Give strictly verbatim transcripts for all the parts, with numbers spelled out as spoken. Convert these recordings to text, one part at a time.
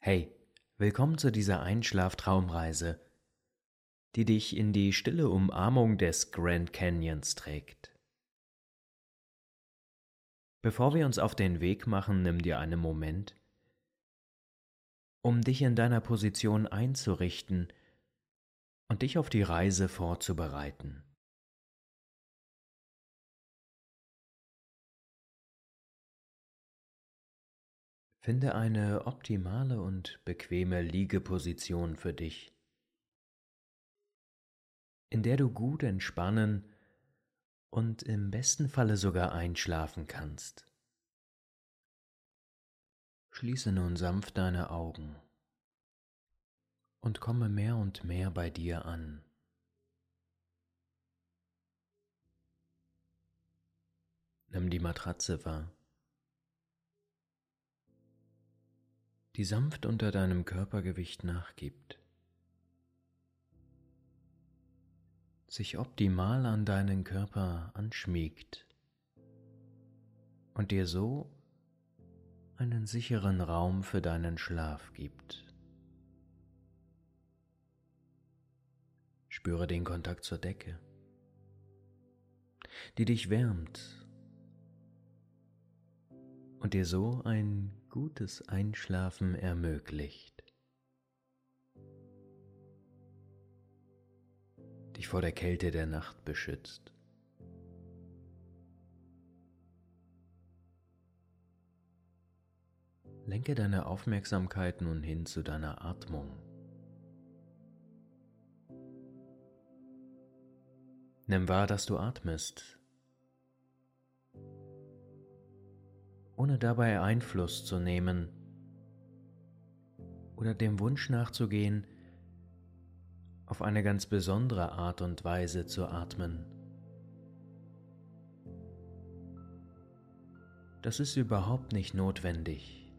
Hey, willkommen zu dieser Einschlaf-Traumreise, die dich in die stille Umarmung des Grand Canyons trägt. Bevor wir uns auf den Weg machen, nimm dir einen Moment, um dich in deiner Position einzurichten und dich auf die Reise vorzubereiten. Finde eine optimale und bequeme Liegeposition für dich, in der du gut entspannen und im besten Falle sogar einschlafen kannst. Schließe nun sanft deine Augen und komme mehr und mehr bei dir an. Nimm die Matratze wahr, die sanft unter deinem Körpergewicht nachgibt, sich optimal an deinen Körper anschmiegt und dir so einen sicheren Raum für deinen Schlaf gibt. Spüre den Kontakt zur Decke, die dich wärmt und dir so ein gutes Einschlafen ermöglicht, dich vor der Kälte der Nacht beschützt. Lenke deine Aufmerksamkeit nun hin zu deiner Atmung. Nimm wahr, dass du atmest, ohne dabei Einfluss zu nehmen oder dem Wunsch nachzugehen, auf eine ganz besondere Art und Weise zu atmen. Das ist überhaupt nicht notwendig.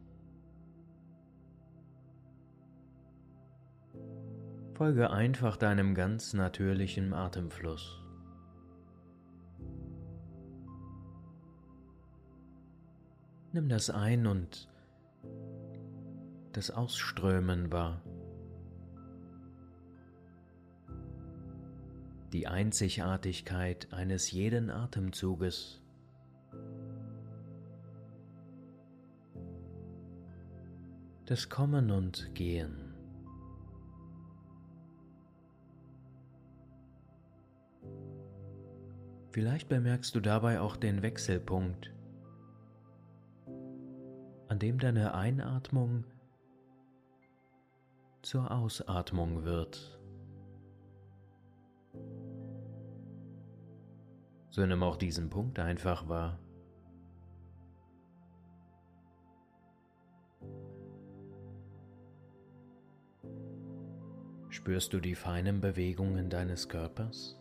Folge einfach deinem ganz natürlichen Atemfluss. Nimm das Ein- und das Ausströmen wahr. Die Einzigartigkeit eines jeden Atemzuges. Das Kommen und Gehen. Vielleicht bemerkst du dabei auch den Wechselpunkt, an dem deine Einatmung zur Ausatmung wird. So nimm auch diesen Punkt einfach wahr. Spürst du die feinen Bewegungen deines Körpers?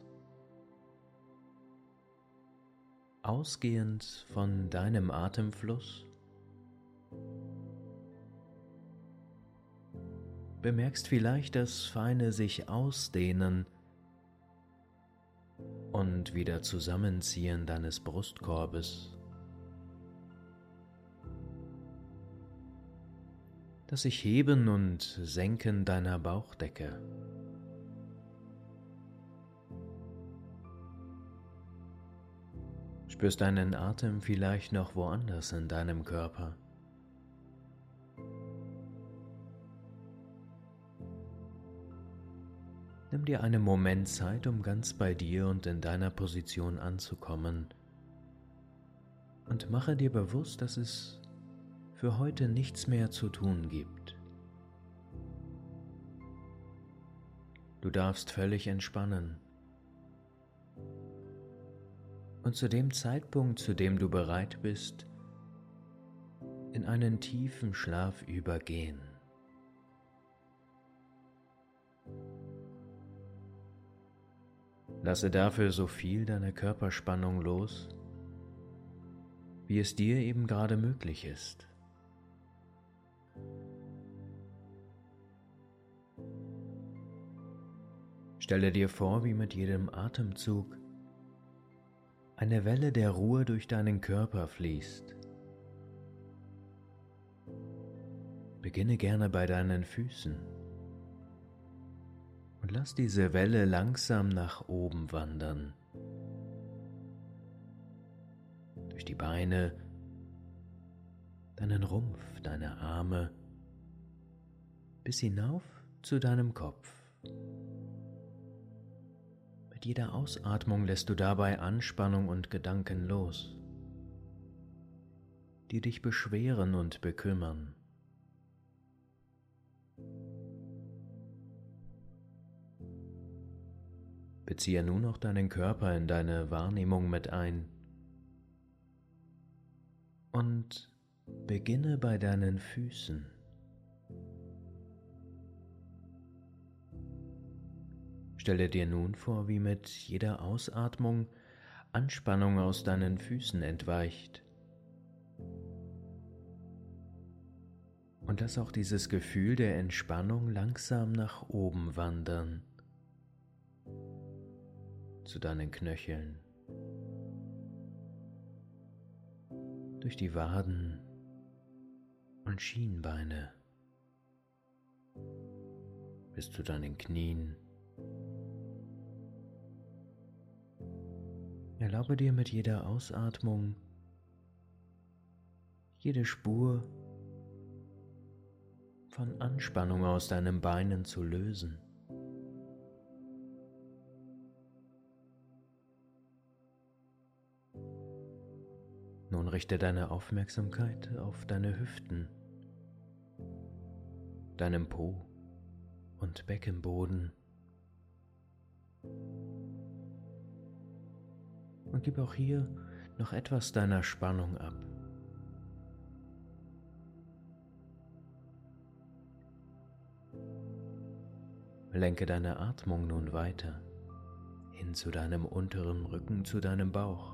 Ausgehend von deinem Atemfluss? Bemerkst vielleicht das feine sich ausdehnen und wieder Zusammenziehen deines Brustkorbes, das sich Heben und Senken deiner Bauchdecke. Spürst deinen Atem vielleicht noch woanders in deinem Körper? Nimm dir einen Moment Zeit, um ganz bei dir und in deiner Position anzukommen, und mache dir bewusst, dass es für heute nichts mehr zu tun gibt. Du darfst völlig entspannen und zu dem Zeitpunkt, zu dem du bereit bist, in einen tiefen Schlaf übergehen. Lasse dafür so viel deiner Körperspannung los, wie es dir eben gerade möglich ist. Stelle dir vor, wie mit jedem Atemzug eine Welle der Ruhe durch deinen Körper fließt, Beginne gerne bei deinen Füßen und lass diese Welle langsam nach oben wandern. Durch die Beine, deinen Rumpf, deine Arme, bis hinauf zu deinem Kopf. Mit jeder Ausatmung lässt du dabei Anspannung und Gedanken los, die dich beschweren und bekümmern. Beziehe nun noch deinen Körper in deine Wahrnehmung mit ein und beginne bei deinen Füßen. Stelle dir nun vor, wie mit jeder Ausatmung Anspannung aus deinen Füßen entweicht. Und lass auch dieses Gefühl der Entspannung langsam nach oben wandern, zu deinen Knöcheln, durch die Waden und Schienbeine, bis zu deinen Knien. Erlaube dir mit jeder Ausatmung jede Spur von Anspannung aus deinen Beinen zu lösen. Nun richte deine Aufmerksamkeit auf deine Hüften, deinem Po und Beckenboden und gib auch hier noch etwas deiner Spannung ab. Lenke deine Atmung nun weiter hin zu deinem unteren Rücken, zu deinem Bauch.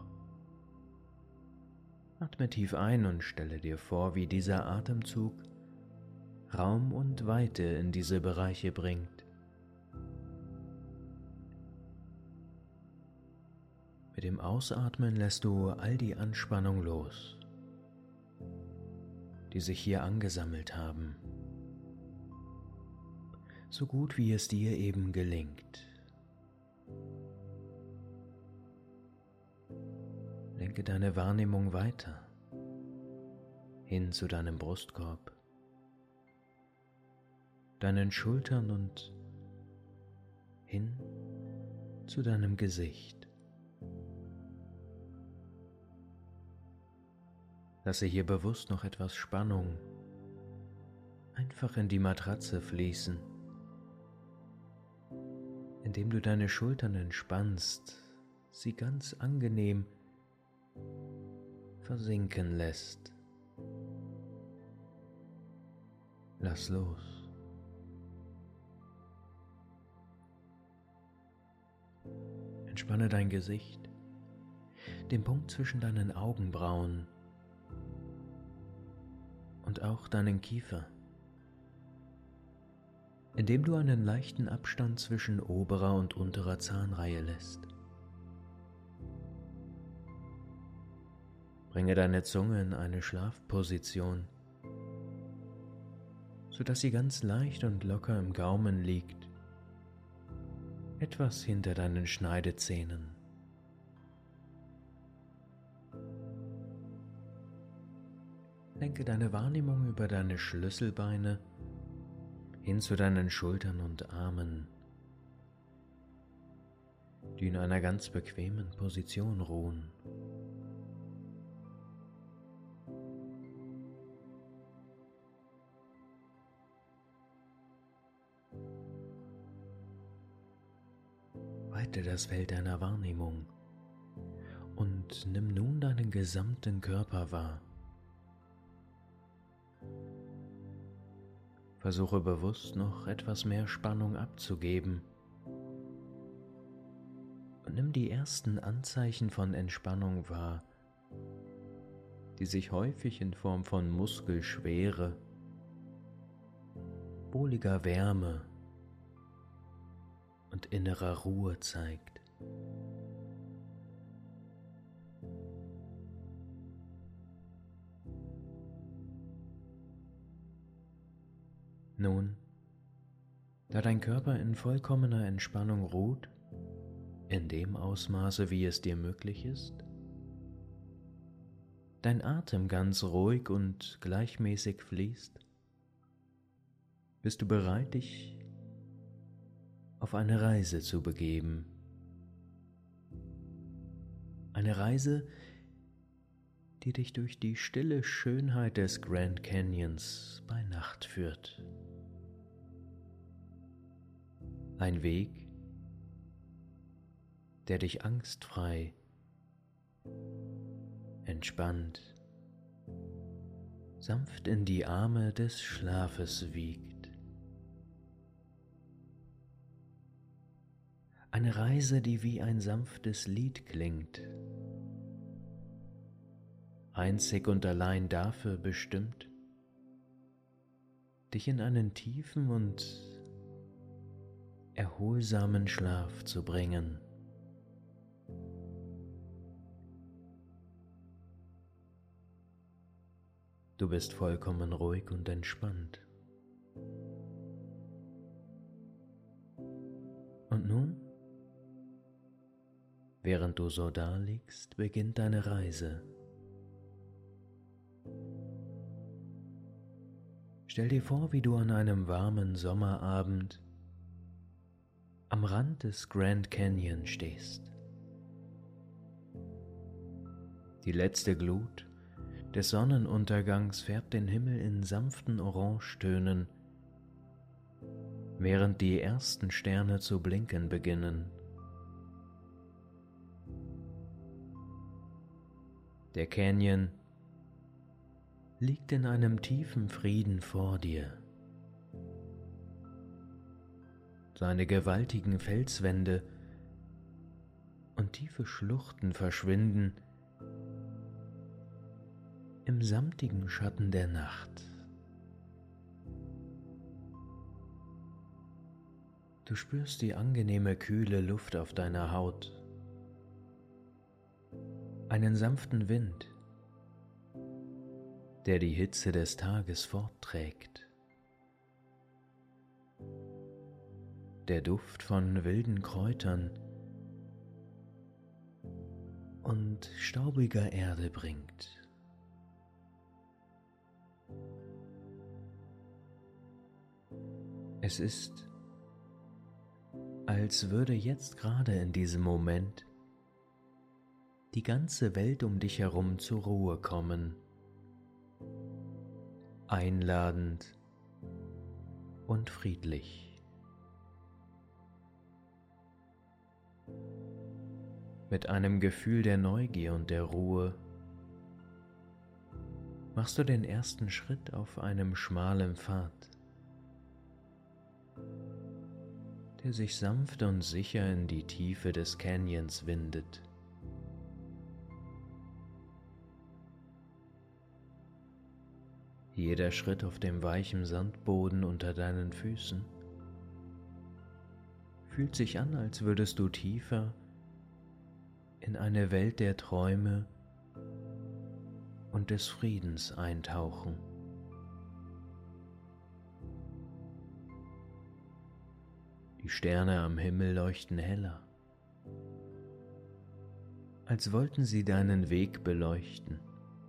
Atme tief ein und stelle dir vor, wie dieser Atemzug Raum und Weite in diese Bereiche bringt. Mit dem Ausatmen lässt du all die Anspannung los, die sich hier angesammelt haben, so gut wie es dir eben gelingt. Lenke deine Wahrnehmung weiter hin zu deinem Brustkorb, deinen Schultern und hin zu deinem Gesicht. Lasse hier bewusst noch etwas Spannung einfach in die Matratze fließen, indem du deine Schultern entspannst, sie ganz angenehm versinken lässt. Lass los. Entspanne dein Gesicht, den Punkt zwischen deinen Augenbrauen und auch deinen Kiefer, indem du einen leichten Abstand zwischen oberer und unterer Zahnreihe lässt. Bringe deine Zunge in eine Schlafposition, sodass sie ganz leicht und locker im Gaumen liegt, etwas hinter deinen Schneidezähnen. Lenke deine Wahrnehmung über deine Schlüsselbeine hin zu deinen Schultern und Armen, die in einer ganz bequemen Position ruhen. Weite das Feld deiner Wahrnehmung und nimm nun deinen gesamten Körper wahr. Versuche bewusst noch etwas mehr Spannung abzugeben und nimm die ersten Anzeichen von Entspannung wahr, die sich häufig in Form von Muskelschwere, wohliger Wärme und innerer Ruhe zeigt. Nun, da dein Körper in vollkommener Entspannung ruht, in dem Ausmaße, wie es dir möglich ist, dein Atem ganz ruhig und gleichmäßig fließt, bist du bereit, dich auf eine Reise zu begeben. Eine Reise, die dich durch die stille Schönheit des Grand Canyons bei Nacht führt. Ein Weg, der dich angstfrei, entspannt, sanft in die Arme des Schlafes wiegt. Eine Reise, die wie ein sanftes Lied klingt, einzig und allein dafür bestimmt, dich in einen tiefen und erholsamen Schlaf zu bringen. Du bist vollkommen ruhig und entspannt. Und nun, während du so da liegst, beginnt deine Reise. Stell dir vor, wie du an einem warmen Sommerabend am Rand des Grand Canyon stehst. Die letzte Glut des Sonnenuntergangs färbt den Himmel in sanften Orangetönen, während die ersten Sterne zu blinken beginnen. Der Canyon liegt in einem tiefen Frieden vor dir. Seine gewaltigen Felswände und tiefe Schluchten verschwinden im samtigen Schatten der Nacht. Du spürst die angenehme kühle Luft auf deiner Haut, einen sanften Wind, der die Hitze des Tages fortträgt. Der Duft von wilden Kräutern und staubiger Erde bringt. Es ist, als würde jetzt gerade in diesem Moment die ganze Welt um dich herum zur Ruhe kommen, einladend und friedlich. Mit einem Gefühl der Neugier und der Ruhe machst du den ersten Schritt auf einem schmalen Pfad, der sich sanft und sicher in die Tiefe des Canyons windet. Jeder Schritt auf dem weichen Sandboden unter deinen Füßen fühlt sich an, als würdest du tiefer in eine Welt der Träume und des Friedens eintauchen. Die Sterne am Himmel leuchten heller, als wollten sie deinen Weg beleuchten,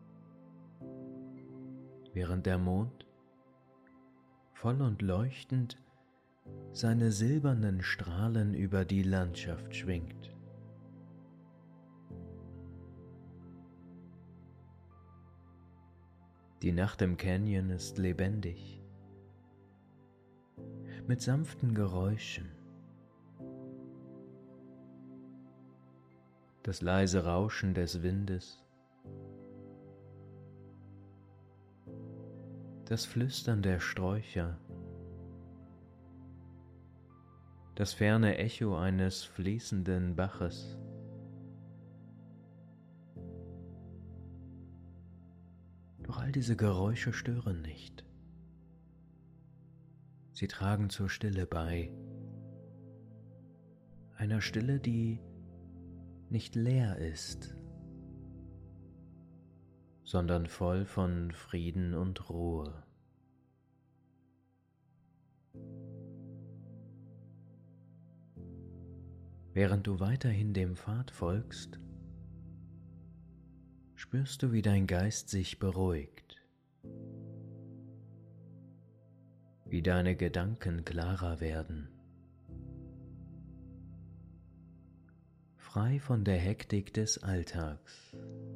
während der Mond, voll und leuchtend, seine silbernen Strahlen über die Landschaft schwingt. Die Nacht im Canyon ist lebendig, mit sanften Geräuschen. Das leise Rauschen des Windes, das Flüstern der Sträucher, das ferne Echo eines fließenden Baches. Doch all diese Geräusche stören nicht. Sie tragen zur Stille bei, einer Stille, die nicht leer ist, sondern voll von Frieden und Ruhe. Während du weiterhin dem Pfad folgst, spürst du, wie dein Geist sich beruhigt, wie deine Gedanken klarer werden, frei von der Hektik des Alltags.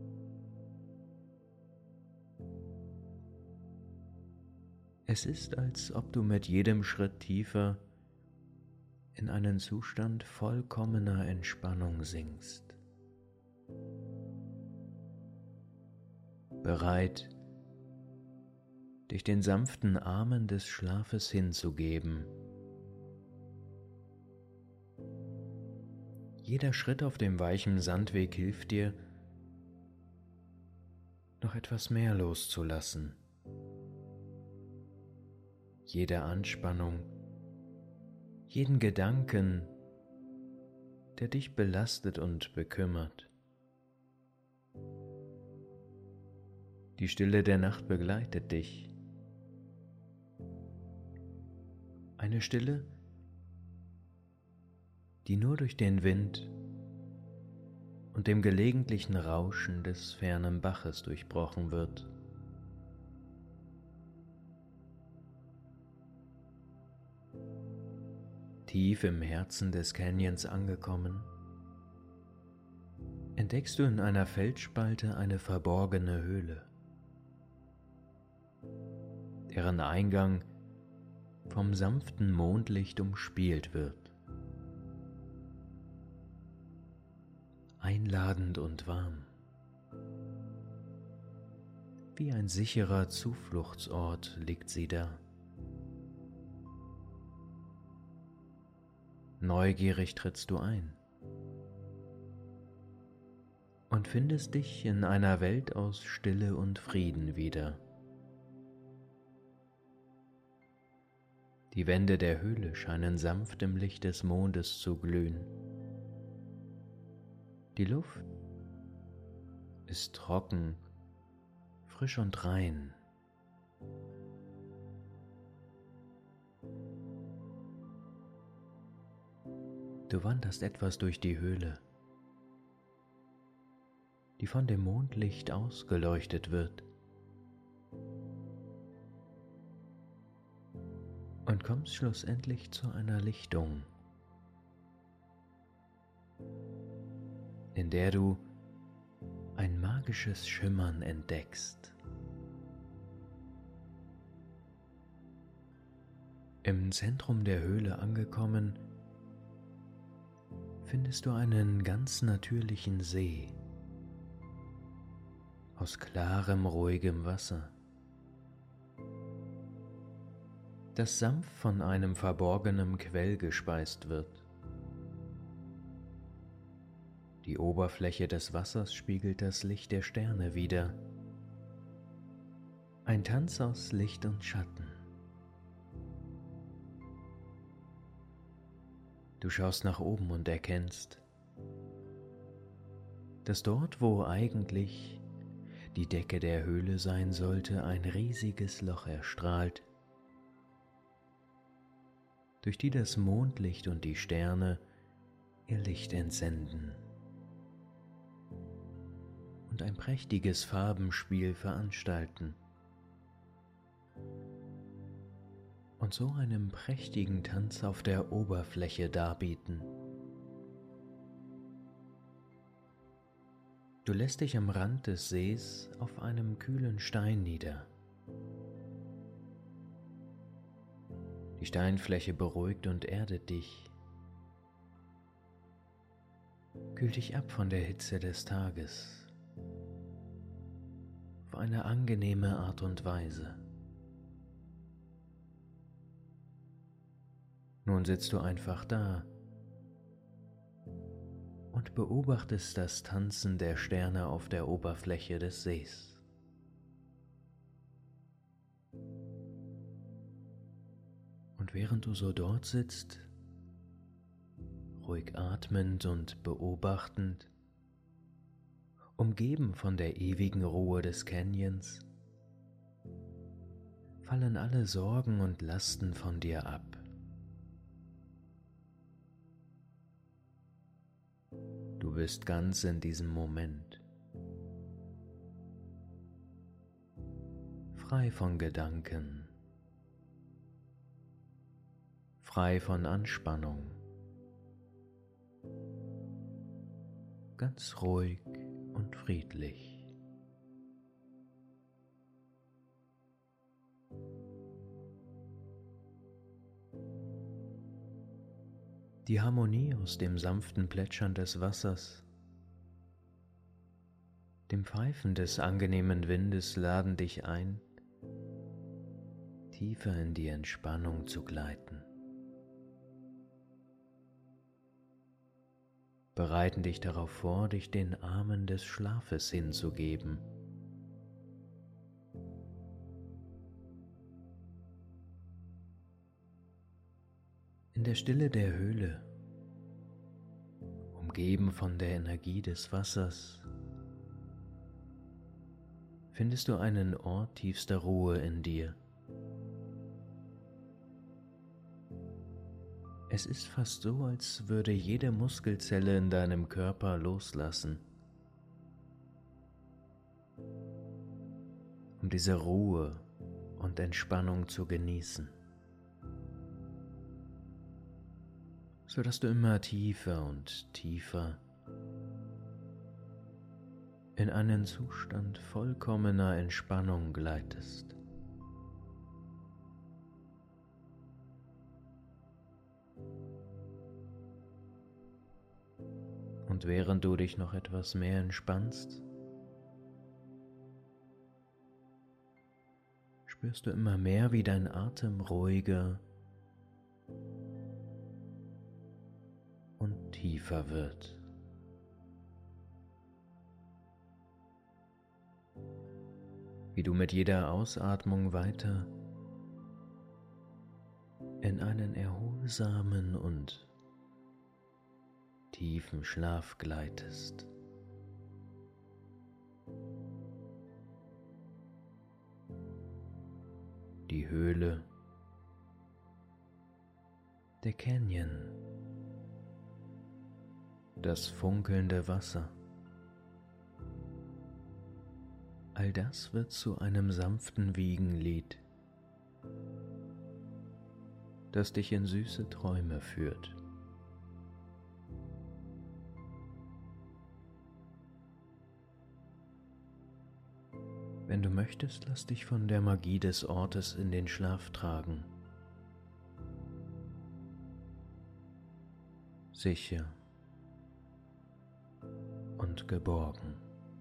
Es ist, als ob du mit jedem Schritt tiefer in einen Zustand vollkommener Entspannung sinkst, bereit, dich den sanften Armen des Schlafes hinzugeben. Jeder Schritt auf dem weichen Sandweg hilft dir, noch etwas mehr loszulassen. Jede Anspannung, jeden Gedanken, der dich belastet und bekümmert. Die Stille der Nacht begleitet dich. Eine Stille, die nur durch den Wind und dem gelegentlichen Rauschen des fernen Baches durchbrochen wird. Tief im Herzen des Canyons angekommen, entdeckst du in einer Felsspalte eine verborgene Höhle, deren Eingang vom sanften Mondlicht umspielt wird. Einladend und warm, wie ein sicherer Zufluchtsort liegt sie da. Neugierig trittst du ein und findest dich in einer Welt aus Stille und Frieden wieder. Die Wände der Höhle scheinen sanft im Licht des Mondes zu glühen. Die Luft ist trocken, frisch und rein. Du wanderst etwas durch die Höhle, die von dem Mondlicht ausgeleuchtet wird, und kommst schlussendlich zu einer Lichtung, in der du ein magisches Schimmern entdeckst. Im Zentrum der Höhle angekommen, findest du einen ganz natürlichen See aus klarem, ruhigem Wasser, das sanft von einem verborgenen Quell gespeist wird. Die Oberfläche des Wassers spiegelt das Licht der Sterne wider. Ein Tanz aus Licht und Schatten. Du schaust nach oben und erkennst, dass dort, wo eigentlich die Decke der Höhle sein sollte, ein riesiges Loch erstrahlt, durch die das Mondlicht und die Sterne ihr Licht entsenden und ein prächtiges Farbenspiel veranstalten und so einen prächtigen Tanz auf der Oberfläche darbieten. Du lässt dich am Rand des Sees auf einem kühlen Stein nieder. Die Steinfläche beruhigt und erdet dich, kühlt dich ab von der Hitze des Tages auf eine angenehme Art und Weise. Nun sitzt du einfach da und beobachtest das Tanzen der Sterne auf der Oberfläche des Sees. Und während du so dort sitzt, ruhig atmend und beobachtend, umgeben von der ewigen Ruhe des Canyons, fallen alle Sorgen und Lasten von dir ab. Du bist ganz in diesem Moment, frei von Gedanken, frei von Anspannung, ganz ruhig und friedlich. Die Harmonie aus dem sanften Plätschern des Wassers, dem Pfeifen des angenehmen Windes laden dich ein, tiefer in die Entspannung zu gleiten. Bereiten dich darauf vor, dich den Armen des Schlafes hinzugeben. In der Stille der Höhle, umgeben von der Energie des Wassers, findest du einen Ort tiefster Ruhe in dir. Es ist fast so, als würde jede Muskelzelle in deinem Körper loslassen, um diese Ruhe und Entspannung zu genießen, sodass du immer tiefer und tiefer in einen Zustand vollkommener Entspannung gleitest. Und während du dich noch etwas mehr entspannst, spürst du immer mehr, wie dein Atem ruhiger und tiefer wird. Wie du mit jeder Ausatmung weiter in einen erholsamen und tiefen Schlaf gleitest. Die Höhle, der Canyon, das funkelnde Wasser. All das wird zu einem sanften Wiegenlied, das dich in süße Träume führt. Wenn du möchtest, lass dich von der Magie des Ortes in den Schlaf tragen. Sicher und geborgen.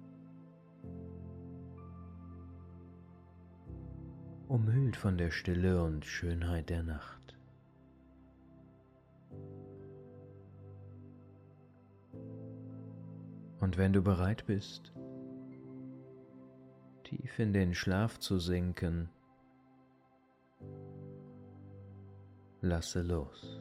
Umhüllt von der Stille und Schönheit der Nacht. Und wenn du bereit bist, tief in den Schlaf zu sinken, lasse los.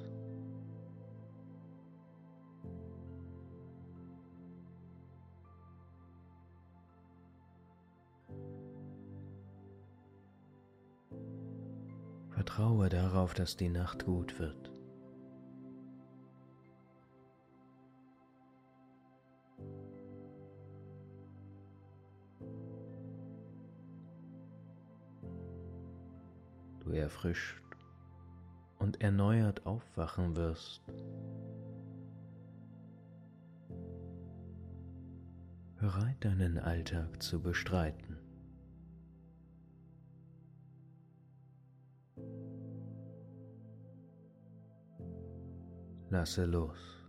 Vertraue darauf, dass die Nacht gut wird. Du erfrischt und erneuert aufwachen wirst. Bereit, deinen Alltag zu bestreiten. Lasse los.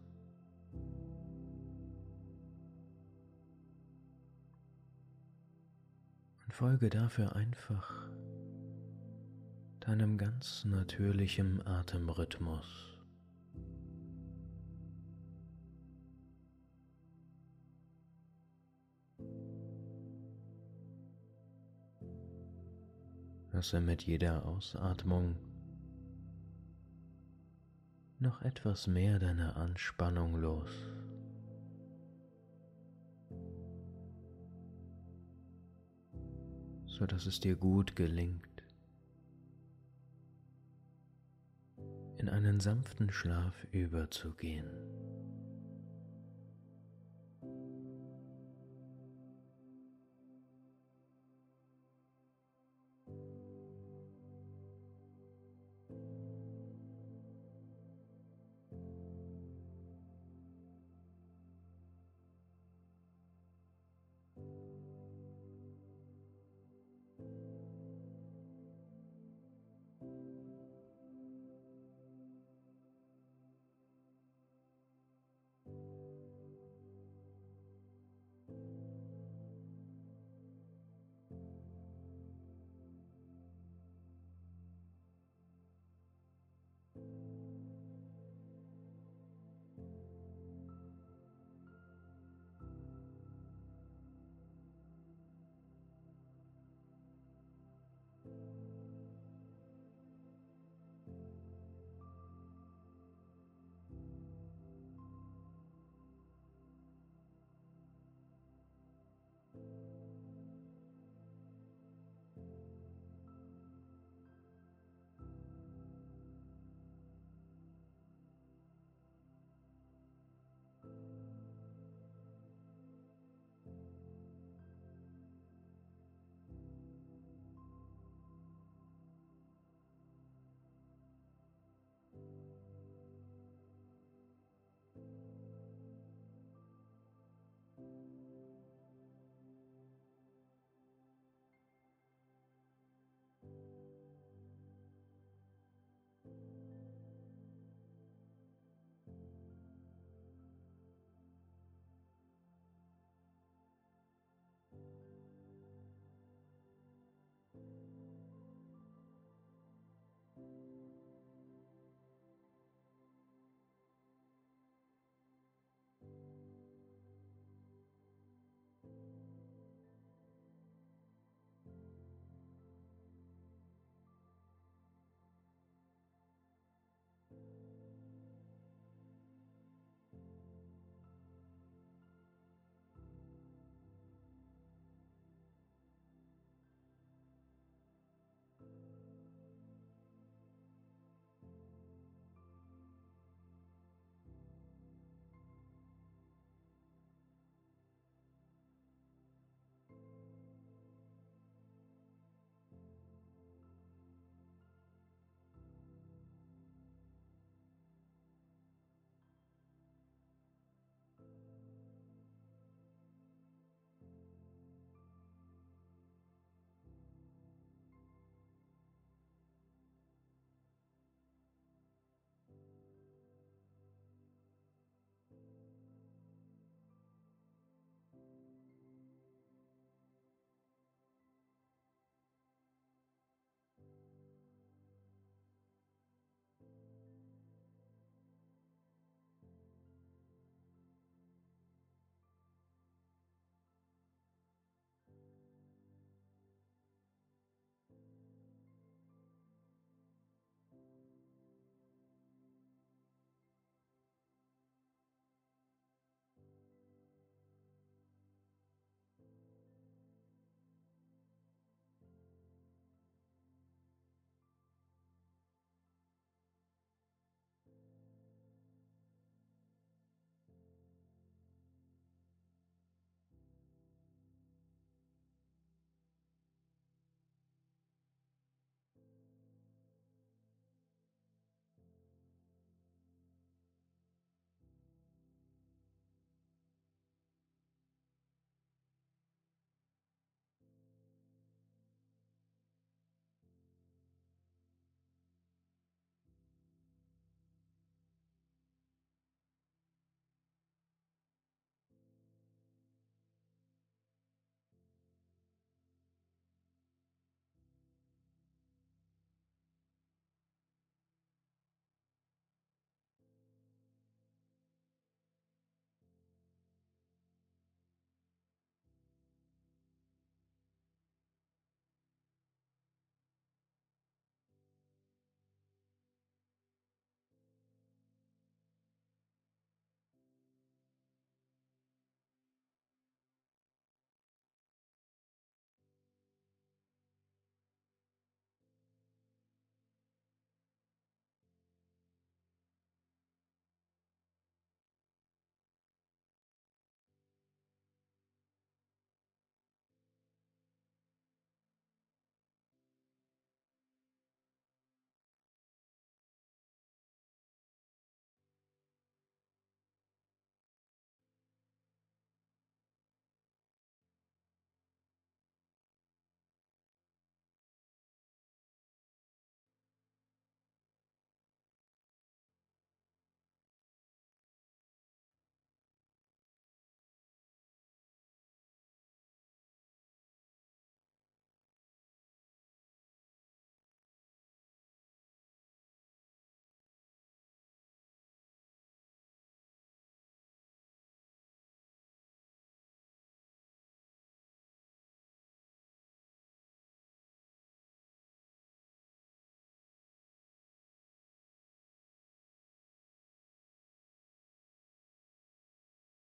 Und folge dafür einfach deinem ganz natürlichen Atemrhythmus. Lasse mit jeder Ausatmung noch etwas mehr deiner Anspannung los. So dass es dir gut gelingt, in einen sanften Schlaf überzugehen.